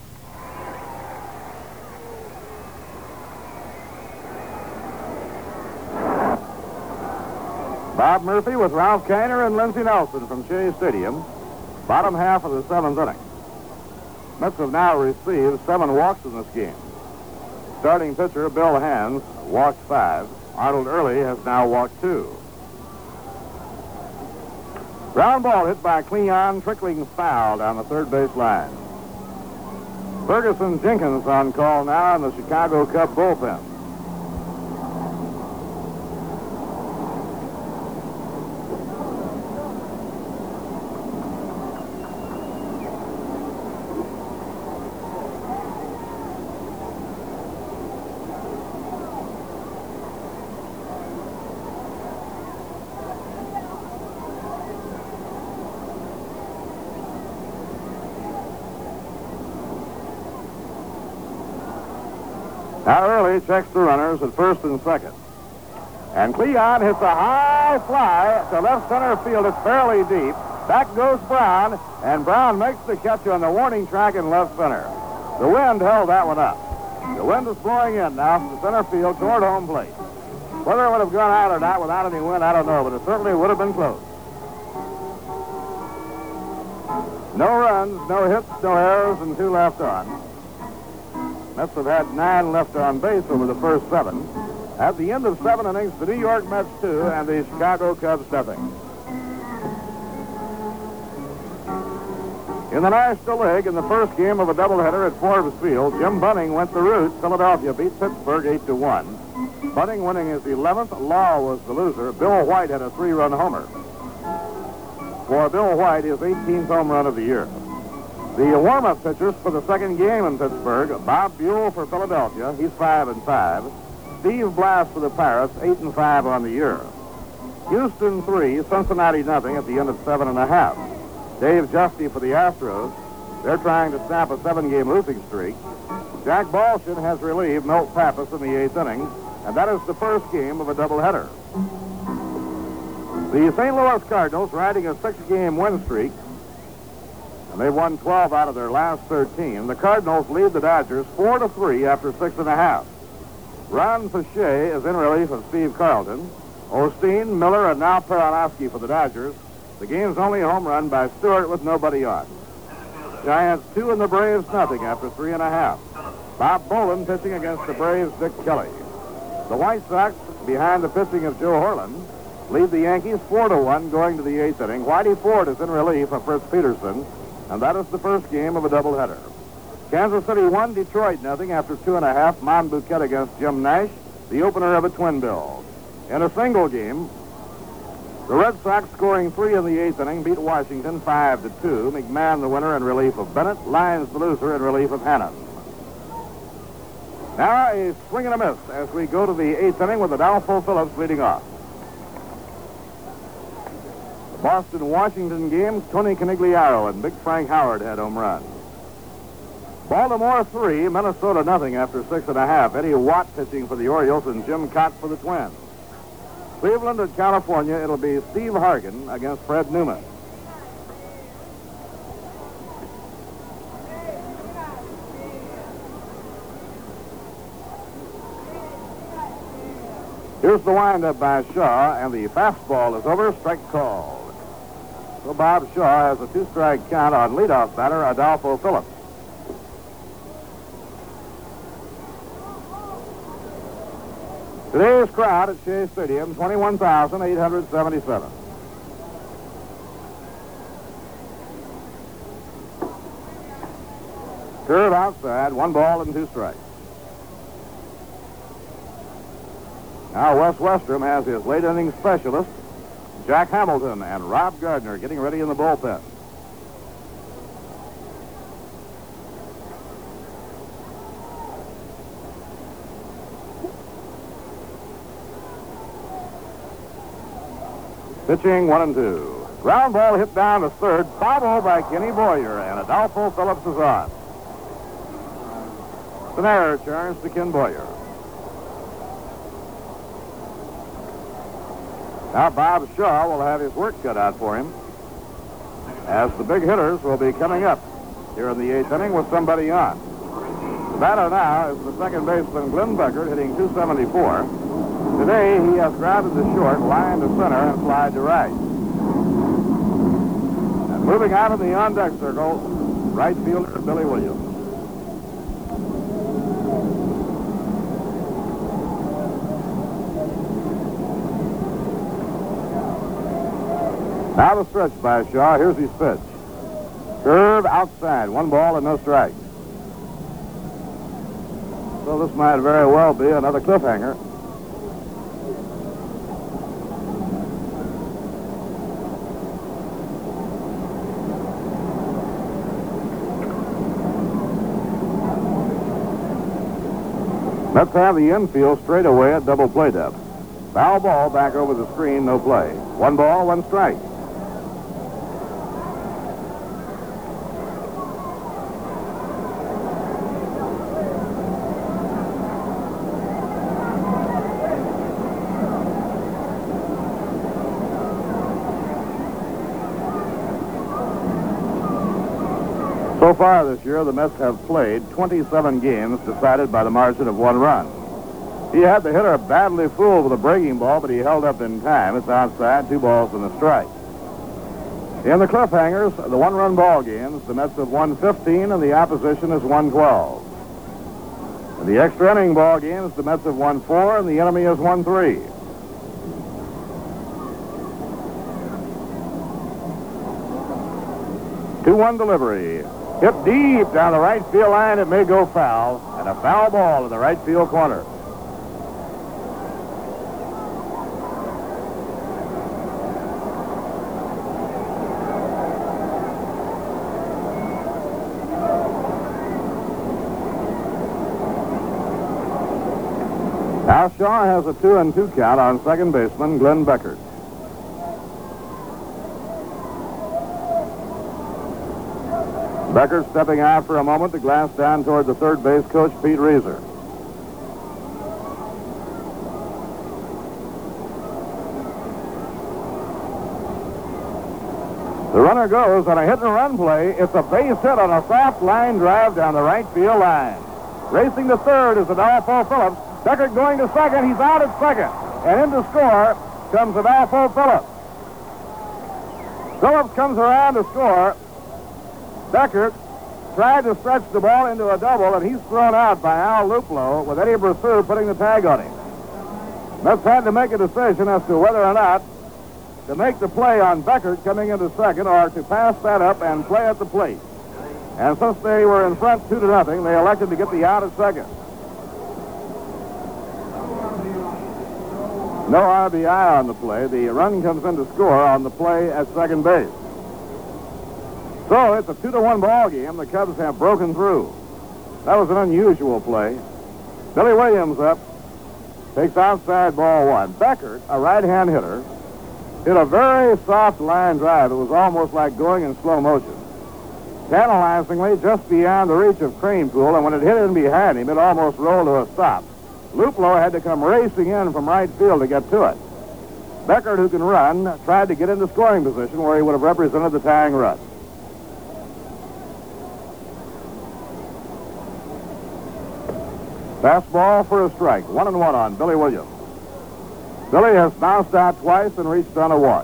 Bob Murphy with Ralph Kiner and Lindsey Nelson from Shea Stadium. Bottom half of the seventh inning. Mets have now received seven walks in this game. Starting pitcher Bill Hands walked five. Arnold Early has now walked two. Ground ball hit by Cleon, trickling foul down the third base line. Ferguson Jenkins on call now in the Chicago Cub bullpen. Now Early checks the runners at first and second. And Cleon hits a high fly to left center field. It's fairly deep. Back goes Brown, and Brown makes the catch on the warning track in left center. The wind held that one up. The wind is blowing in now from the center field toward home plate. Whether it would have gone out or not without any wind, I don't know, but it certainly would have been close. No runs, no hits, no errors, and two left on. Mets have had nine left on base over the first seven. At the end of seven innings, the New York Mets two and the Chicago Cubs nothing. In the National League, in the first game of a doubleheader at Forbes Field, Jim Bunning went the route. Philadelphia beat Pittsburgh eight to one. Bunning winning his eleventh. Law was the loser. Bill White had a three-run homer. For Bill White, his eighteenth home run of the year. The warm-up pitchers for the second game in Pittsburgh: Bob Buell for Philadelphia, he's five and five. Steve Blass for the Pirates, eight and five on the year. Houston three, Cincinnati nothing at the end of seven and a half. Dave Justy for the Astros. They're trying to snap a seven-game losing streak. Jack Balshin has relieved Milt Pappas in the eighth inning, and that is the first game of a doubleheader. The Saint Louis Cardinals riding a six-game win streak, and they've won twelve out of their last thirteen. The Cardinals lead the Dodgers four to three after six and a half. Ron Pache is in relief of Steve Carlton. Osteen, Miller, and now Peronowski for the Dodgers. The game's only home run by Stewart with nobody on. Giants two and the Braves nothing after three and a half. Bob Boland pitching against the Braves' Dick Kelly. The White Sox, behind the pitching of Joe Horland, lead the Yankees four to one going to the eighth inning. Whitey Ford is in relief of Fritz Peterson, and that is the first game of a doubleheader. Kansas City one, Detroit nothing after two and a half. Monbouquet against Jim Nash, the opener of a twin bill. In a single game, the Red Sox, scoring three in the eighth inning, beat Washington five to two. McMahon the winner in relief of Bennett. Lyons the loser in relief of Hannon. Now a swing and a miss as we go to the eighth inning with Adolfo Phillips leading off. The Boston-Washington game, Tony Conigliaro and Big Frank Howard had home runs. Baltimore three, Minnesota nothing after six and a half. Eddie Watt pitching for the Orioles and Jim Cott for the Twins. Cleveland at California, it'll be Steve Hargan against Fred Newman. Here's the windup by Shaw, and the fastball is over. Strike called. So Bob Shaw has a two-strike count on leadoff batter Adolfo Phillips. Today's crowd at Shea Stadium, twenty-one thousand eight hundred seventy-seven. Curve outside, one ball and two strikes. Now Wes Westrom has his late inning specialist, Jack Hamilton, and Rob Gardner getting ready in the bullpen. Pitching one and two. Ground ball hit down to third, foul ball by Kenny Boyer, and Adolfo Phillips is on. Snare turns to Ken Boyer. Now Bob Shaw will have his work cut out for him, as the big hitters will be coming up here in the eighth inning with somebody on. The batter now is the second baseman Glenn Beckert, hitting two seventy-four. Today he has grounded to short, line to center, and flied to right. And moving out of the on-deck circle, right fielder Billy Williams. Now the stretch by Shaw. Here's his pitch. Curve outside. One ball and no strikes. So this might very well be another cliffhanger. Let's have the infield straight away at double play depth. Foul ball back over the screen, no play. One ball, one strike. So far this year, the Mets have played twenty-seven games decided by the margin of one run. He had the hitter badly fooled with a breaking ball, but he held up in time. It's outside, two balls and a strike. In the cliffhangers, the one-run ball games, the Mets have won fifteen and the opposition has won twelve. In the extra inning ball games, the Mets have won four and the enemy has won three. two one delivery. Hit deep down the right field line. It may go foul. And a foul ball in the right field corner. Now Shaw has a two and two count on second baseman Glenn Beckert. Beckert stepping out for a moment to glance down toward the third base coach, Pete Reiser. The runner goes on a hit and run play. It's a base hit on a soft line drive down the right field line. Racing to third is Adolfo Phillips. Beckert going to second. He's out at second. And in to score comes Adolfo Phillips. Phillips comes around to score. Beckert tried to stretch the ball into a double, and he's thrown out by Al Luplo with Eddie Brasseur putting the tag on him. Mets had to make a decision as to whether or not to make the play on Beckert coming into second or to pass that up and play at the plate. And since they were in front two to nothing, they elected to get the out at second. No R B I on the play. The run comes in to score on the play at second base. So it's a two to one ball game. The Cubs have broken through. That was an unusual play. Billy Williams up, takes outside ball one. Beckert, a right-hand hitter, hit a very soft line drive. It was almost like going in slow motion. Tantalizingly, just beyond the reach of Kranepool, and when it hit in behind him, it almost rolled to a stop. Luplo had to come racing in from right field to get to it. Beckert, who can run, tried to get into scoring position where he would have represented the tying run. Fastball for a strike. One and one on Billy Williams. Billy has bounced out twice and reached on a walk.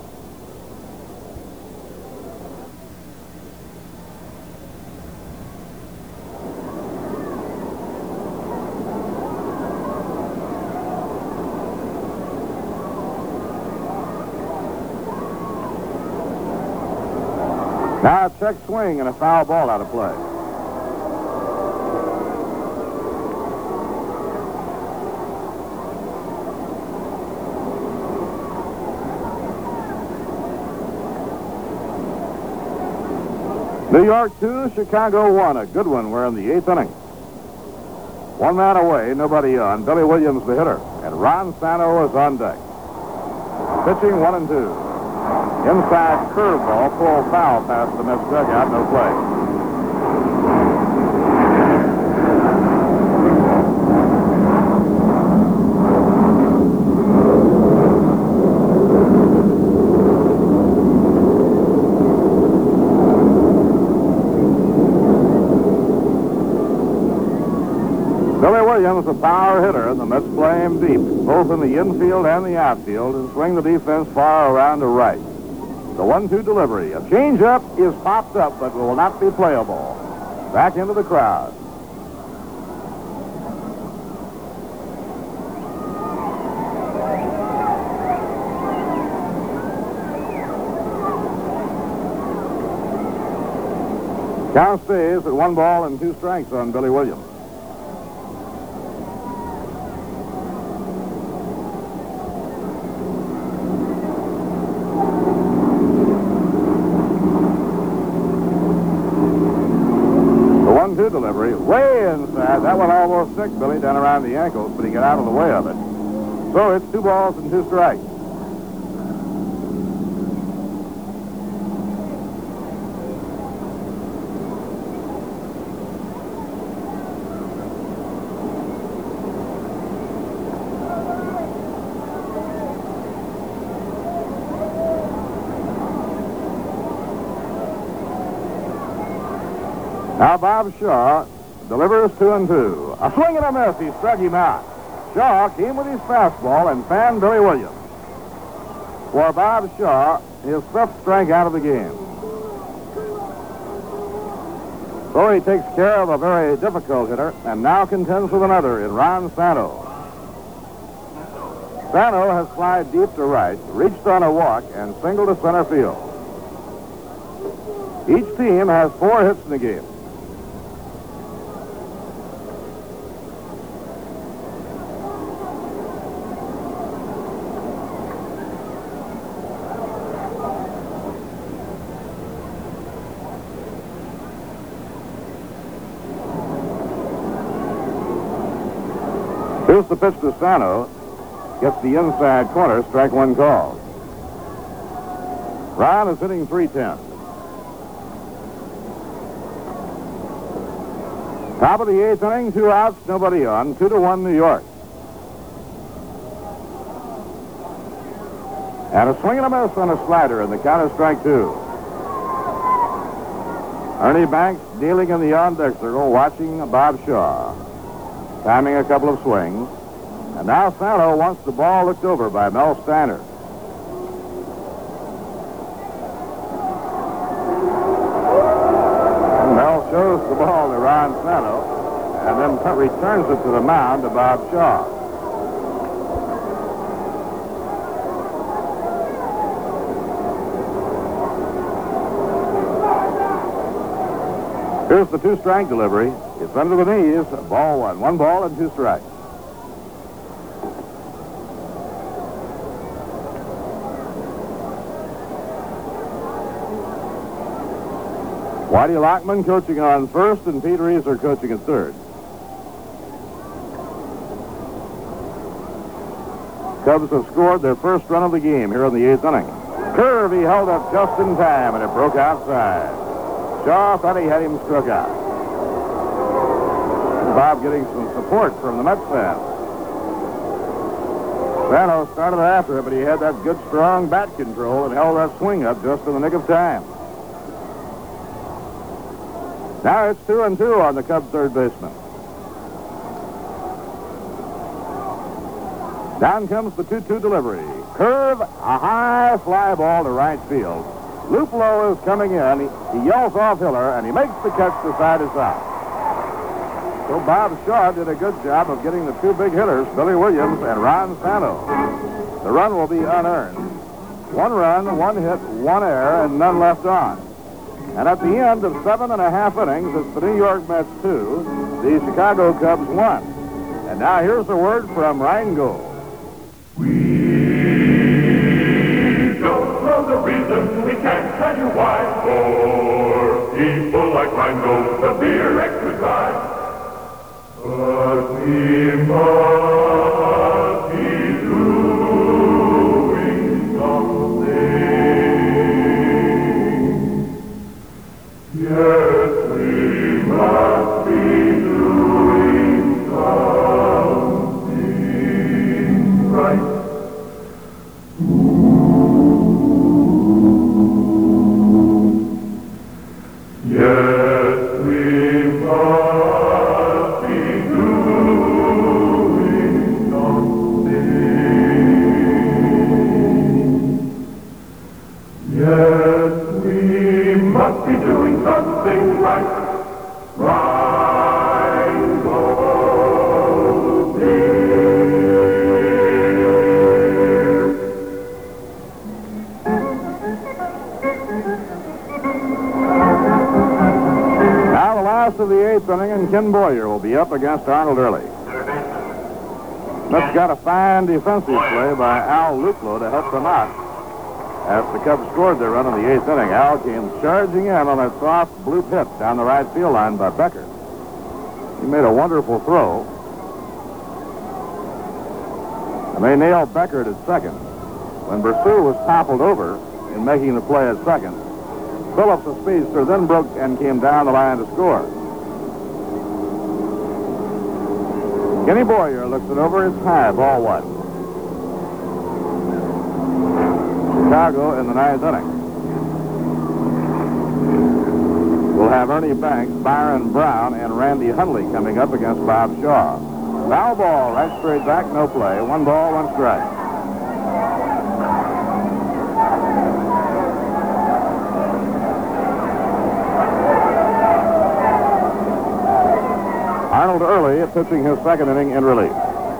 Now a check swing and a foul ball out of play. New York two, Chicago one. A good one. We're in the eighth inning. One man away, nobody on. Billy Williams, the hitter. And Ron Santo is on deck. Pitching one and two. Inside curveball, full foul past the Mets dugout, no play. Billy Williams, a power hitter, and the Mets play him deep, both in the infield and the outfield, and swing the defense far around to right. The one two delivery. A changeup is popped up, but will not be playable. Back into the crowd. Count stays at one ball and two strikes on Billy Williams. Two delivery, way inside. That one almost sick Billy down around the ankles, but he got out of the way of it. So it's two balls and two strikes. Now Bob Shaw delivers two and two. A swing and a miss. He struck him out. Shaw came with his fastball and fanned Billy Williams. For Bob Shaw, his fifth strikeout of the game. So he takes care of a very difficult hitter and now contends with another in Ron Santo. Santo has slid deep to right, reached on a walk, and singled to center field. Each team has four hits in the game. Here's the pitch to Sano. Gets the inside corner, strike one call. Ron is hitting three ten. Top of the eighth inning, two outs, nobody on. Two to one, New York. And a swing and a miss on a slider, and the count is strike two. Ernie Banks dealing in the on-deck circle, watching Bob Shaw. Timing a couple of swings. And now Santo wants the ball looked over by Mel Steiner. And Mel shows the ball to Ron Santo and then t- returns it to the mound to Bob Shaw. Here's the two-strike delivery. It's under the knees. Ball one. One ball and two strikes. Whitey Lockman coaching on first, and Pete Reeser coaching at third. Cubs have scored their first run of the game here in the eighth inning. Curve he held up just in time, and it broke outside. Shaw thought he had him struck out. Bob getting some support from the Mets fans. Santo started after it, but he had that good, strong bat control and held that swing up just in the nick of time. Now it's two and two on the Cubs' third baseman. Down comes the two two delivery. Curve, a high fly ball to right field. Luplow is coming in. He, he yells off Hiller, and he makes the catch to side is out. So Bob Shaw did a good job of getting the two big hitters, Billy Williams and Ron Santo. The run will be unearned. One run, one hit, one error, and none left on. And at the end of seven and a half innings, it's the New York Mets two, the Chicago Cubs one. And now here's a word from Rheingold. We don't know the reason, we can't tell you why. For people like Rheingold, the beer extra dry. But we must be doing something. Yes, we must be doing something right. Yes, we must be doing something. Yes, we must be doing something right. Rhino dear. Now the last of the eighth inning, and Ken Boyer will be up against Arnold Early. Smith got a fine defensive play by Al Luplo to help them out. As the Cubs scored their run in the eighth inning, Al came charging in on a soft bloop hit down the right field line by Becker. He made a wonderful throw. And they nailed Becker at second. When Bersu was toppled over in making the play at second, Phillips, the speedster, then broke and came down the line to score. Kenny Boyer looks it over. It's high, ball one. Chicago in the ninth inning. We'll have Ernie Banks, Byron Brown, and Randy Hundley coming up against Bob Shaw. Foul ball, right straight back, no play. One ball, one strike. Arnold Early pitching his second inning in relief.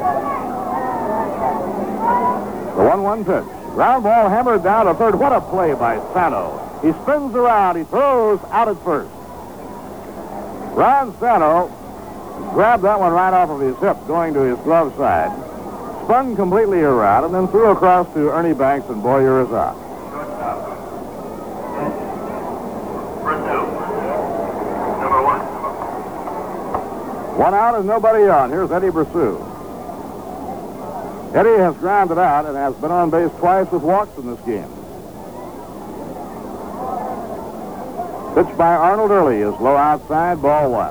The one one pitch. Ground ball hammered down to third. What a play by Sano. He spins around. He throws out at first. Ron Sano grabbed that one right off of his hip going to his glove side. Spun completely around and then threw across to Ernie Banks, and Boyer is out. Number one. One out and nobody on. Here's Eddie Bersu. Eddie has grounded out and has been on base twice with walks in this game. Pitch by Arnold Early is low outside, ball one.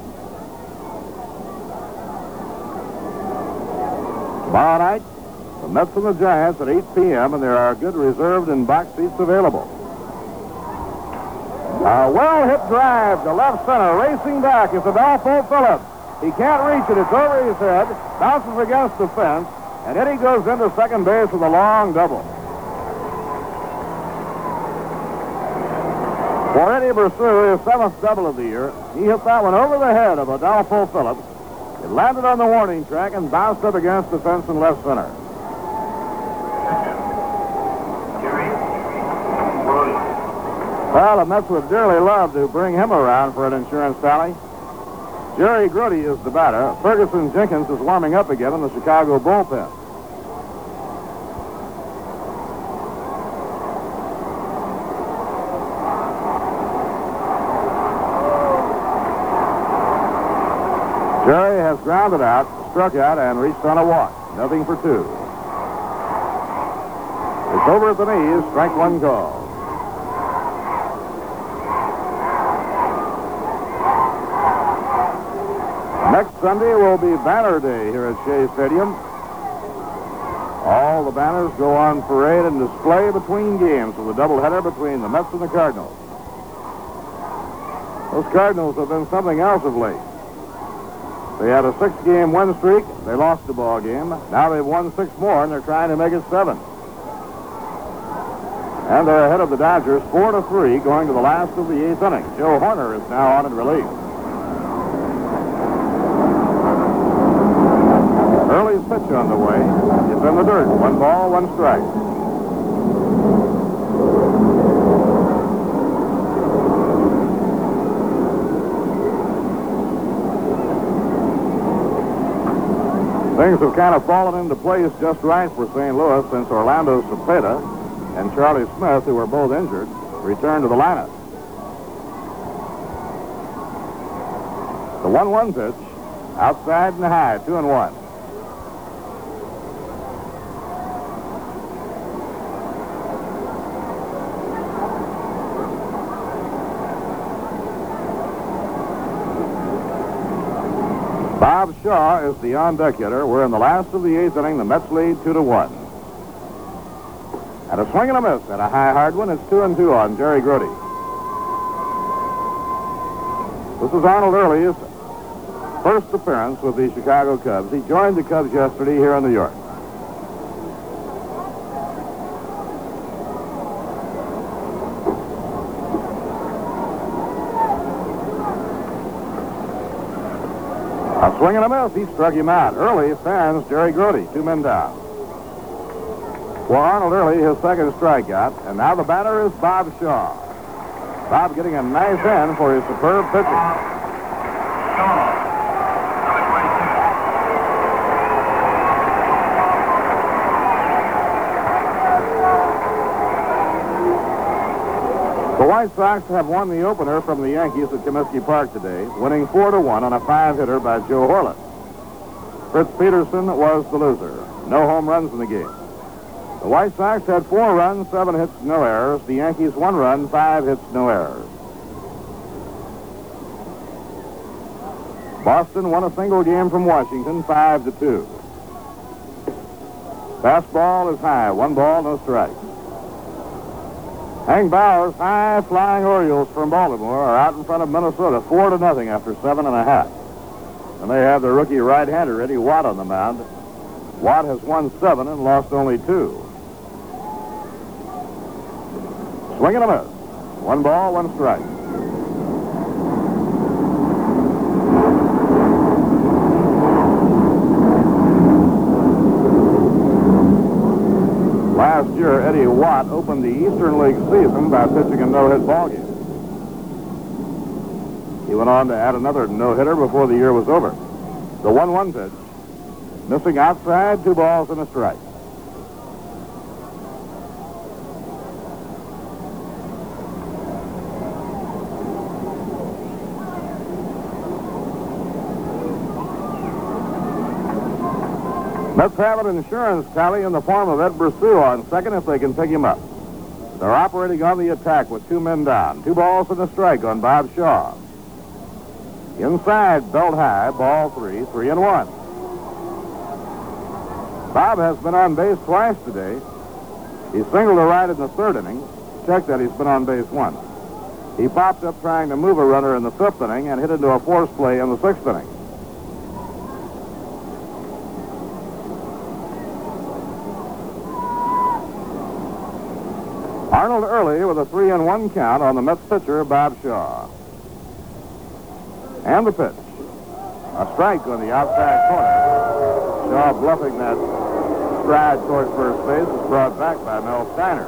Tomorrow night, the Mets and the Giants at eight p.m., and there are good reserved and box seats available. A well-hit drive to left center, racing back is Adolfo Phillips. He can't reach it. It's over his head, bounces against the fence, and Eddie goes into second base with a long double. For Eddie Bersu, his seventh double of the year, he hit that one over the head of Adolfo Phillips. It landed on the warning track and bounced up against the fence in left center. Well, the Mets would dearly love to bring him around for an insurance tally. Jerry Grody is the batter. Ferguson Jenkins is warming up again in the Chicago bullpen. Jerry has grounded out, struck out, and reached on a walk. Nothing for two. It's over at the knees, strike one call. Next Sunday will be Banner Day here at Shea Stadium. All the banners go on parade and display between games with a doubleheader between the Mets and the Cardinals. Those Cardinals have been something else of late. They had a six-game win streak. They lost the ball game. Now they've won six more, and they're trying to make it seven. And they're ahead of the Dodgers, four to three, going to the last of the eighth inning. Joe Horner is now on in relief. Early's pitch on the way. It's in the dirt. One ball, one strike. Things have kind of fallen into place just right for Saint Louis since Orlando Cepeda and Charlie Smith, who were both injured, returned to the lineup. The one one pitch, outside and high, two and one. Bob Shaw is the on-deck hitter. We're in the last of the eighth inning. The Mets lead two to one. And a swing and a miss and a high hard one. It's two and two on Jerry Grote. This is Arnold Early's first appearance with the Chicago Cubs. He joined the Cubs yesterday here in New York. A swing and a miss. He struck him out. Early fans Jerry Grote. Two men down. For Arnold Early, his second strikeout. And now the batter is Bob Shaw. Bob getting a nice end for his superb pitching. Shaw, number twenty-two. The White Sox have won the opener from the Yankees at Comiskey Park today, winning four to one on a five-hitter by Joe Horlet. Fritz Peterson was the loser. No home runs in the game. The White Sox had four runs, seven hits, no errors. The Yankees one run, five hits, no errors. Boston won a single game from Washington, five to two. Fastball is high, one ball, no strikes. Hank Bauer's high-flying Orioles from Baltimore are out in front of Minnesota, four to nothing after seven and a half. And they have their rookie right-hander Eddie Watt on the mound. Watt has won seven and lost only two. Swing and a miss. One ball, one strike. Last year, Eddie Watt opened the Eastern League season by pitching a no-hit ball game. He went on to add another no-hitter before the year was over. The one one pitch. Missing outside, two balls and a strike. Mets have an insurance tally in the form of Ed Brasseau on second if they can pick him up. They're operating on the attack with two men down. Two balls and a strike on Bob Shaw. Inside, belt high, ball three, three and one. Bob has been on base twice today. He singled to right in the third inning. Check that he's been on base once. He popped up trying to move a runner in the fifth inning and hit into a force play in the sixth inning. Arnold Early with a three and one count on the Mets pitcher, Bob Shaw. And the pitch. A strike on the outside corner. Shaw bluffing that stride towards first base is brought back by Mel Steiner.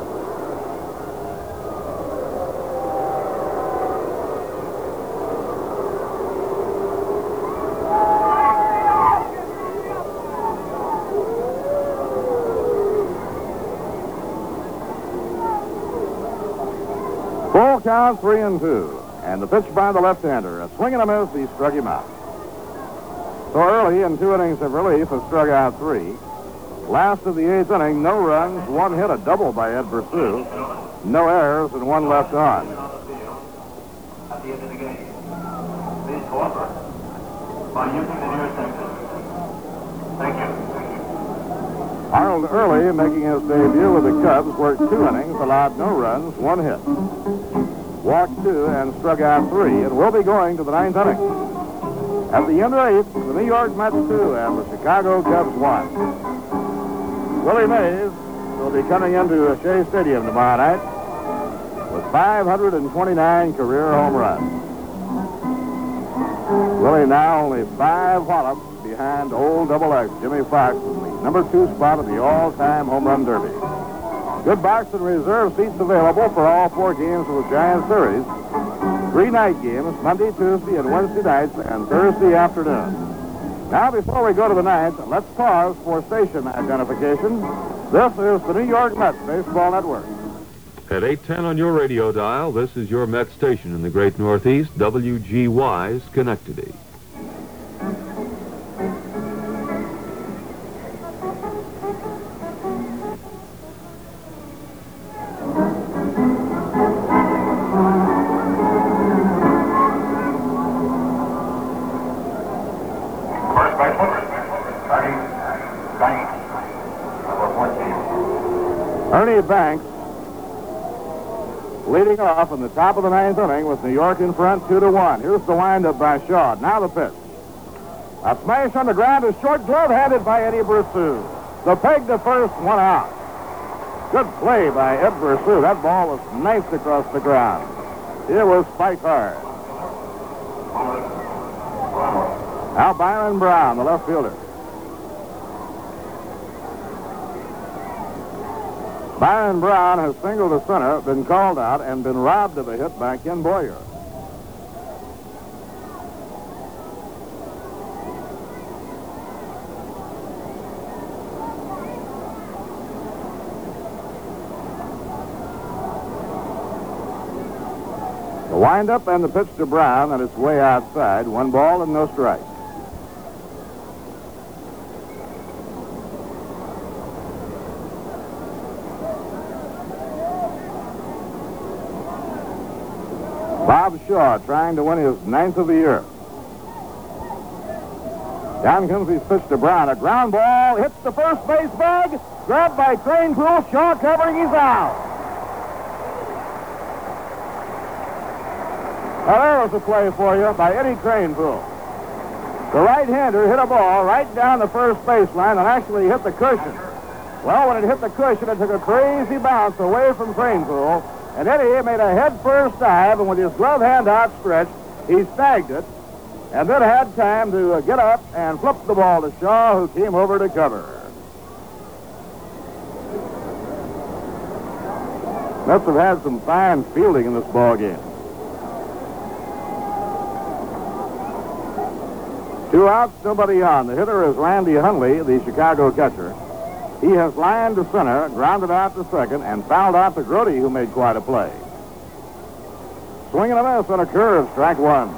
Full count, three and two. And the pitch by the left-hander. A swing and a miss, he struck him out. So Early, in two innings of relief, has struck out three. Last of the eighth inning, no runs, one hit, a double by Ed Brasseau. No errors, and one left on. At the end of the game, please cooperate by using the nearest exit. Thank you. Arnold Early, making his debut with the Cubs, worked two innings, allowed no runs, one hit. Walked two and struck out three, and will be going to the ninth inning. At the end of eighth, the New York Mets two and the Chicago Cubs one. Willie Mays will be coming into Shea Stadium tomorrow night with five hundred twenty-nine career home runs. Willie now only five whallops behind old Double X, Jimmy Fox, in the number two spot of the all-time home run derby. Good box and reserve seats available for all four games of the Giant Series. Three night games, Monday, Tuesday, and Wednesday nights, and Thursday afternoon. Now, before we go to the ninth, let's pause for station identification. This is the New York Mets Baseball Network. At eight ten on your radio dial, this is your Met station in the great Northeast, W G Y Schenectady. Ernie Banks leading off in the top of the ninth inning with New York in front, two to one. Here's the windup by Shaw. Now the pitch. A smash on the ground, a short glove handed by Eddie Brissou. The peg to first, one out. Good play by Ed Brissou. That ball was knifed across the ground. It was spiked hard. Now Byron Brown, the left fielder. Byron Brown has singled to center, been called out, and been robbed of a hit by Ken Boyer. The windup and the pitch to Brown, and it's way outside. One ball and no strike. Bob Shaw trying to win his ninth of the year. Down comes his pitch to Brown. A ground ball hits the first base bag. Grabbed by Kranepool. Shaw covering. He's out. Now there was a play for you by Eddie Kranepool. The right-hander hit a ball right down the first baseline and actually hit the cushion. Well, when it hit the cushion, it took a crazy bounce away from Kranepool. And Eddie made a head-first dive, and with his glove hand outstretched, he snagged it, and then had time to uh, get up and flip the ball to Shaw, who came over to cover. Mets have had some fine fielding in this ball game. Two outs, nobody on. The hitter is Randy Hundley, the Chicago catcher. He has lined to center, grounded out to second, and fouled out to Grote, who made quite a play. Swing and a miss on a curve, strike one.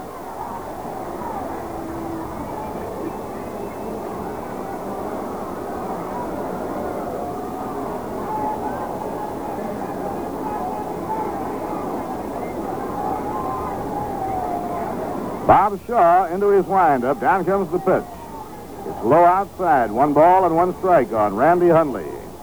Bob Shaw into his windup. Down comes the pitch. It's low outside. One ball and one strike on Randy Hundley.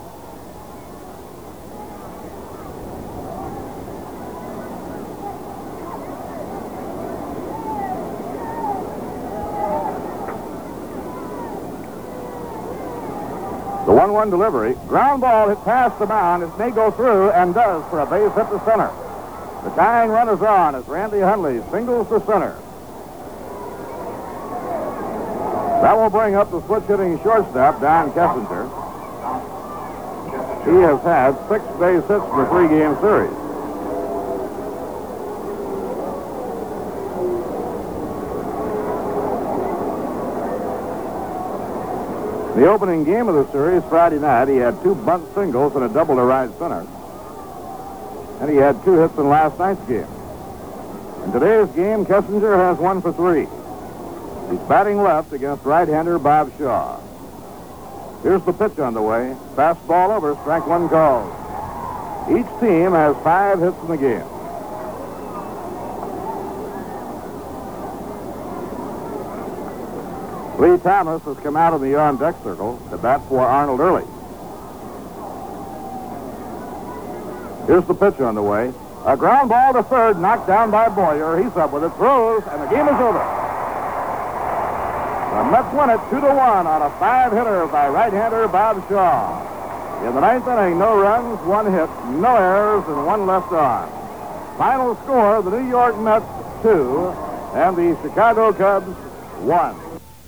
The one one delivery. Ground ball hit past the mound. It may go through and does for a base hit to center. The tying run is on as Randy Hundley singles to center. That will bring up the switch-hitting shortstop, Don Kessinger. He has had six base hits in the three-game series. The opening game of the series, Friday night, he had two bunt singles and a double to right center. And he had two hits in last night's game. In today's game, Kessinger has one for three. He's batting left against right-hander Bob Shaw. Here's the pitch on the way. Fastball over, strike one called. Each team has five hits in the game. Lee Thomas has come out of the on-deck circle to bat for Arnold Early. Here's the pitch on the way. A ground ball to third, knocked down by Boyer. He's up with it, throws, and the game is over. The Mets win it two to one on a five-hitter by right-hander Bob Shaw. In the ninth inning, no runs, one hit, no errors, and one left on. Final score, the New York Mets two and the Chicago Cubs one.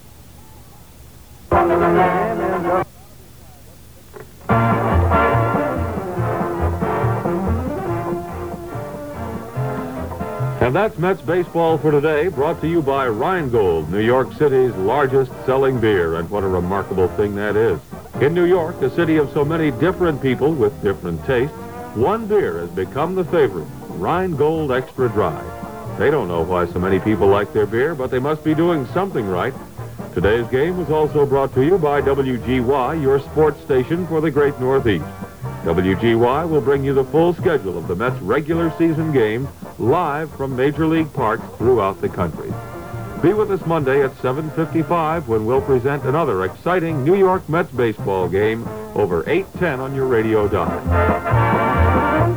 And that's Mets baseball for today, brought to you by Rheingold, New York City's largest selling beer. And what a remarkable thing that is. In New York, a city of so many different people with different tastes, one beer has become the favorite, Rheingold Extra Dry. They don't know why so many people like their beer, but they must be doing something right. Today's game was also brought to you by W G Y, your sports station for the Great Northeast. W G Y will bring you the full schedule of the Mets' regular season games live from Major League parks throughout the country. Be with us Monday at seven fifty-five when we'll present another exciting New York Mets baseball game over eight ten on your radio dial.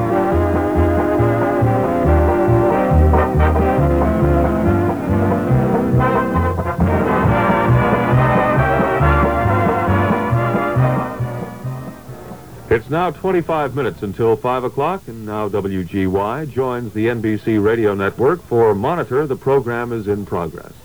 It's now twenty-five minutes until five o'clock, and now W G Y joins the N B C radio network for Monitor. The program is in progress.